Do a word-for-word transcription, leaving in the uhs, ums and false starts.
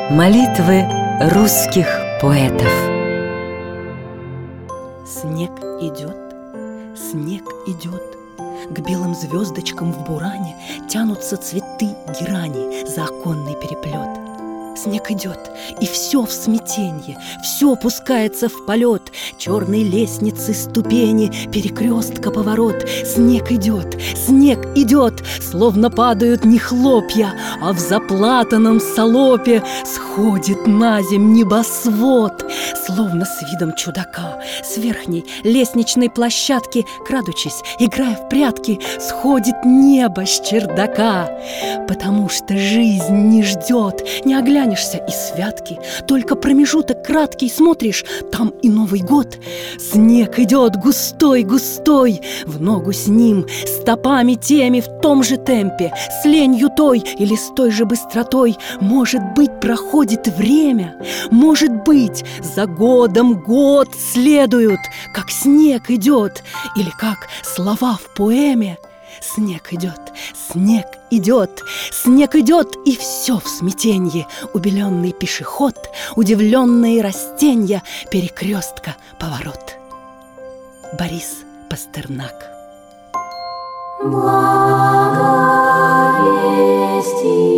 Молитвы русских поэтов. Снег идет, снег идет, к белым звездочкам в буране тянутся цветы герани за оконный переплет. Снег идет, и все в смятенье, все пускается в полет. Черные лестницы, ступени, перекрестка, поворот. Снег идет, снег идет, словно падают не хлопья, а в заплатанном салопе сходит на земь небосвод. Словно с видом чудака с верхней лестничной площадки, крадучись, играя в прятки, сходит небо с чердака. Потому что жизнь не ждет, не оглянешься и святки, только промежуток краткий смотришь, там и Новый год. Снег идет густой-густой, в ногу с ним, стопами теми в том же темпе, с ленью той или с той же быстротой. Может быть, проходит время, может быть, за годом год следуют, как снег идет, или как слова в поэме. Снег идет, снег идет, снег идет, и все в смятенье. Убеленный пешеход, удивленные растенья, перекрестка, поворот. Борис Пастернак. Благовестие.